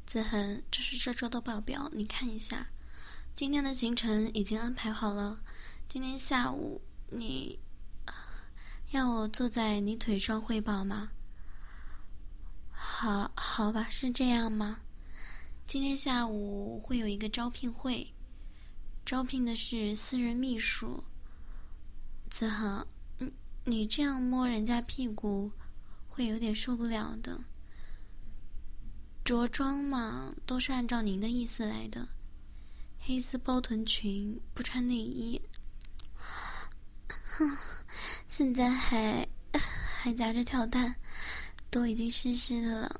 子恒，这是这周的报表，你看一下。今天的行程已经安排好了。今天下午你要我坐在你腿上汇报吗？好吧，是这样吗？今天下午会有一个招聘会，招聘的是私人秘书。子恒，你这样摸人家屁股会有点受不了的。着装嘛，都是按照您的意思来的。黑丝包臀裙，不穿内衣，现在还夹着跳蛋，都已经湿湿的了。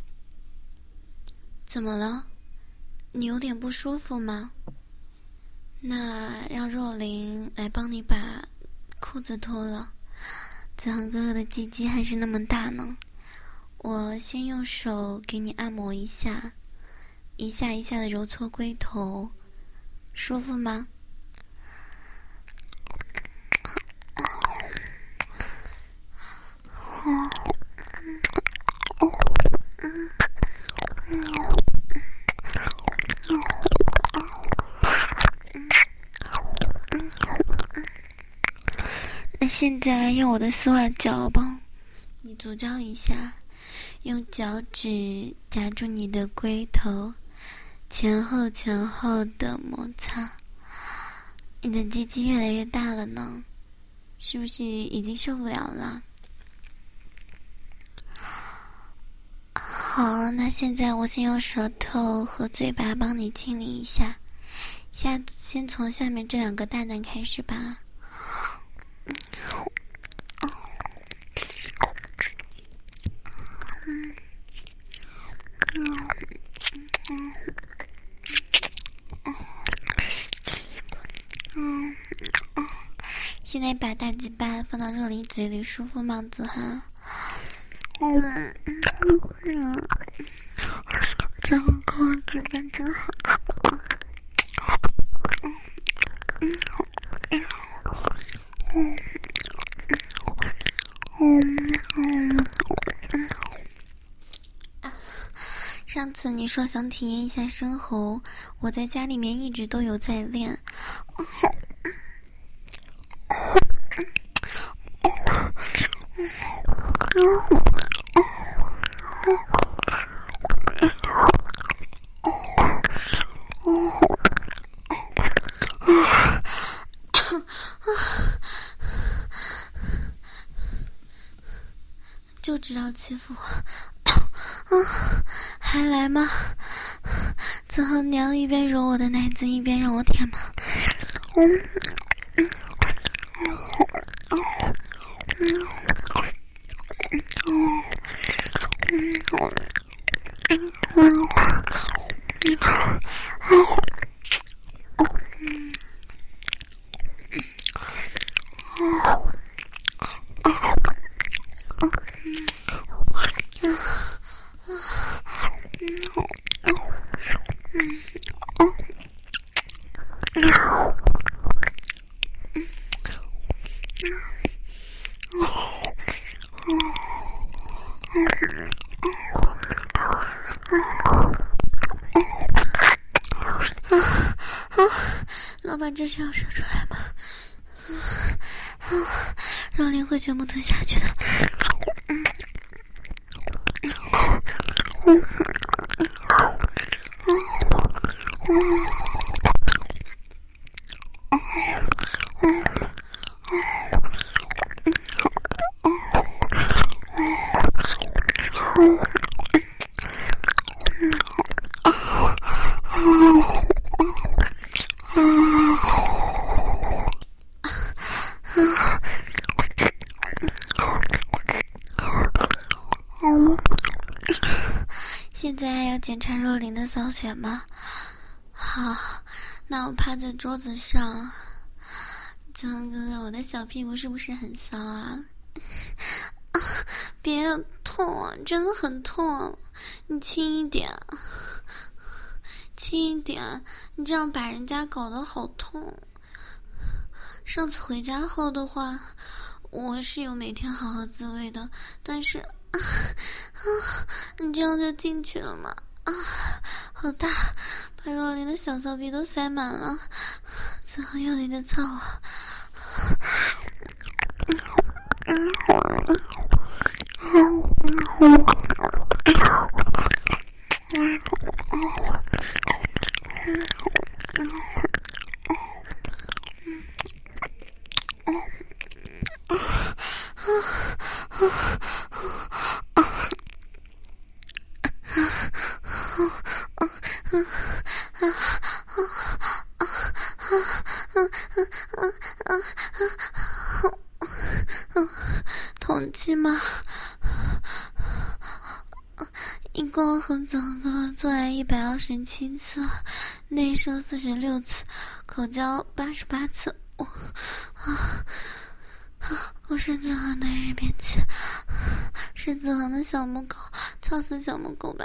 怎么了？你有点不舒服吗？那让若琳来帮你把裤子脱了。子恒哥哥的鸡鸡还是那么大呢。我先用手给你按摩一下，一下一下的揉搓龟头，舒服吗？那现在用我的丝袜脚帮你足交一下，用脚趾夹住你的龟头，前后的摩擦。你的鸡鸡越来越大了呢，是不是已经受不了了？好，那现在我先用舌头和嘴巴帮你清理一下，先从下面这两个蛋蛋开始吧。现在把大鸡巴放到若琳嘴里，舒服吗，子涵？这个这边真好。上次你说想体验一下生喉，我在家里面一直都有在练。就知道欺负我，还来吗？子恒娘一边揉我的奶子一边让我舔吗？老板，这是要射出来吗？若琳会全部吞下去的。现在要检查若琳的骚穴吗？好，那我趴在桌子上。子恒哥哥，我的小屁股是不是很骚啊？别痛啊，真的很痛啊！你轻一点，轻一点，你这样把人家搞得好痛。上次回家后的话，我是有每天好好自慰的，但是你这样就进去了嘛？ 好大，把若琳的小骚逼都塞满了，子恒用力的操我。同期吗？一共和子恒做爱127次，内射46次，口交88次。我是子恒的日便器，是子恒的小母狗，操死小母狗吧！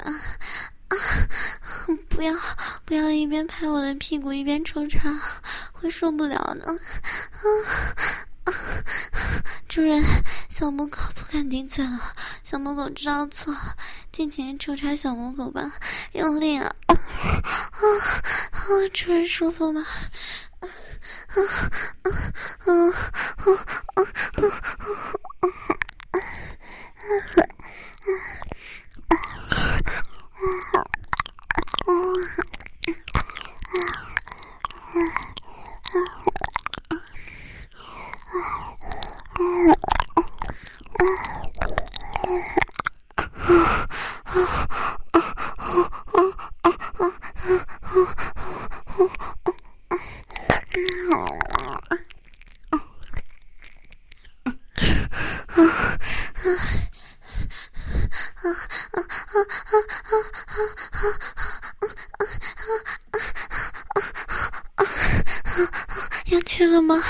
不要一边拍我的屁股一边抽插，会受不了的。主人，小母狗不敢顶嘴了，小母狗知道错了，尽情抽插小母狗吧，用力啊！主人舒服吗？要去了吗？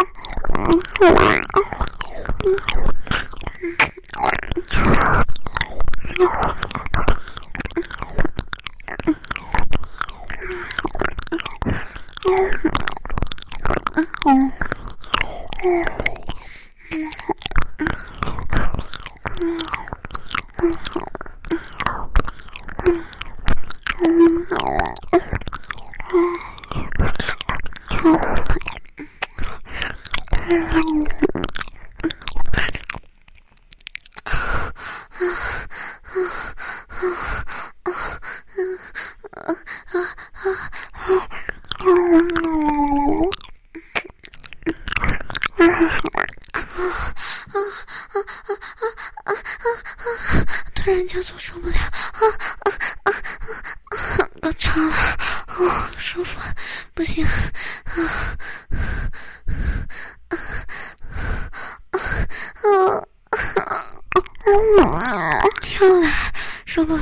突然加速受不了，高潮了，舒服，不行，又来，受不了。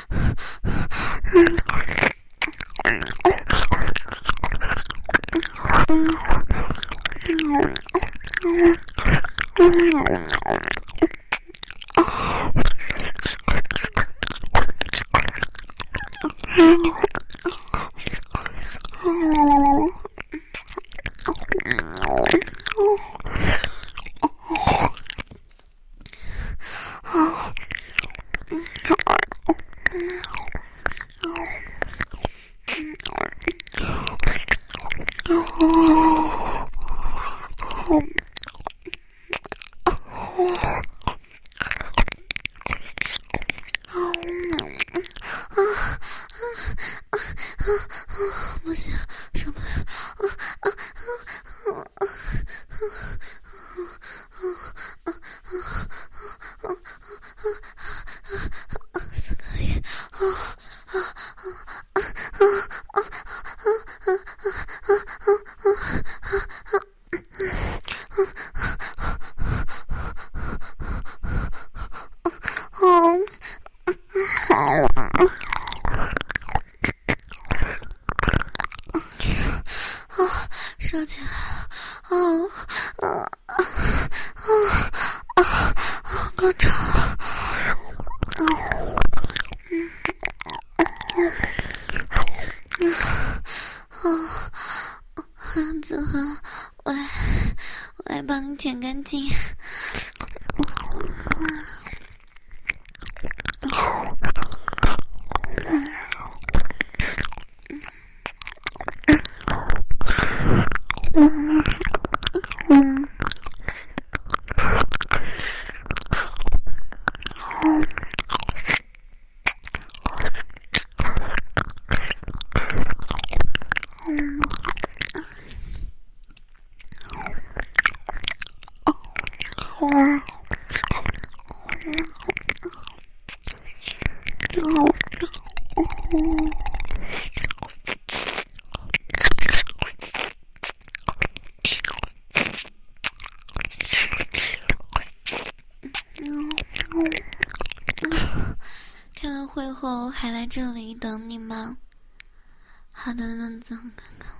不行，受不了！4个月，烧起来了！高潮了！子恒，我来帮你舔干净。 开完会后还来这里等你吗？好的，那走，哥哥。